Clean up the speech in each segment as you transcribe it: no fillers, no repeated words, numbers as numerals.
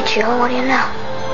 about you. What do you know?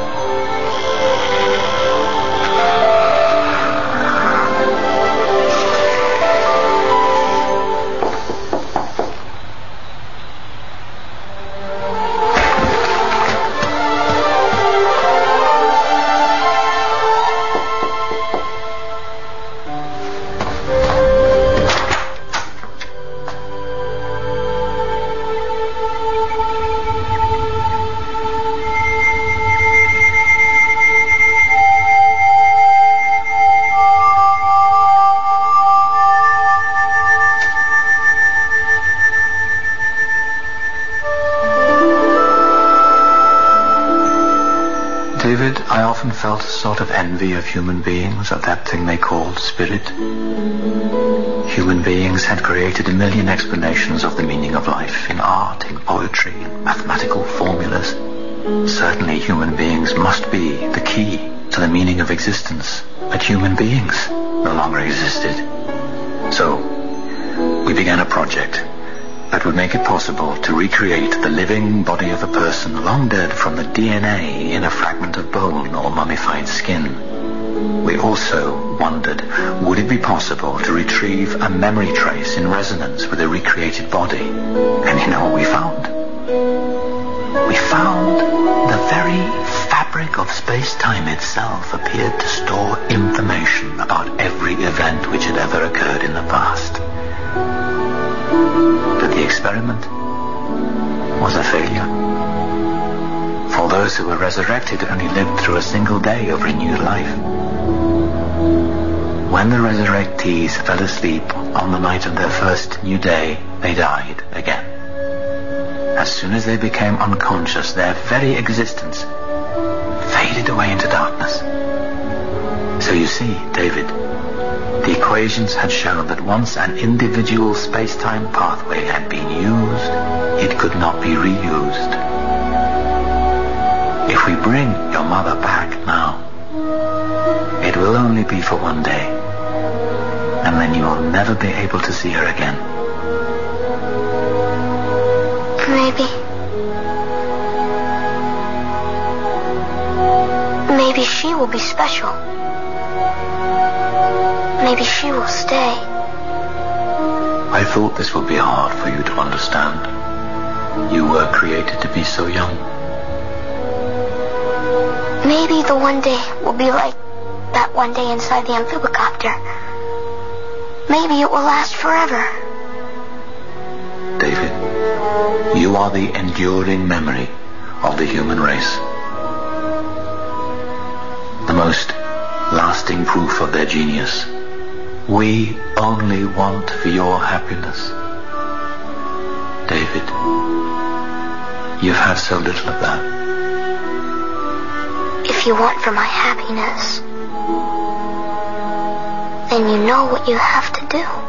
David, I often felt a sort of envy of human beings, of that thing they called spirit. Human beings had created a million explanations of the meaning of life, in art, in poetry, in mathematical formulas. Certainly human beings must be the key to the meaning of existence, but human beings no longer existed. So, we began a project that would make it possible to recreate the living body of a person long dead from the DNA in a fragment of bone or mummified skin. We also wondered, would it be possible to retrieve a memory trace in resonance with a recreated body? And you know what we found? We found the very fabric of space-time itself appeared to store information about every event which had ever occurred in the past. But the experiment was a failure. For those who were resurrected only lived through a single day of renewed life. When the resurrectees fell asleep on the night of their first new day, they died again. As soon as they became unconscious, their very existence faded away into darkness. So you see, David, the equations had shown that once an individual space-time pathway had been used, it could not be reused. If we bring your mother back now, it will only be for one day, and then you will never be able to see her again. Maybe she will be special. Maybe she will stay. I thought this would be hard for you to understand. You were created to be so young. Maybe the one day will be like that one day inside the amphibicopter. Maybe it will last forever. David, you are the enduring memory of the human race. The most lasting proof of their genius. We only want for your happiness. David, you've had so little of that. If you want for my happiness, then you know what you have to do.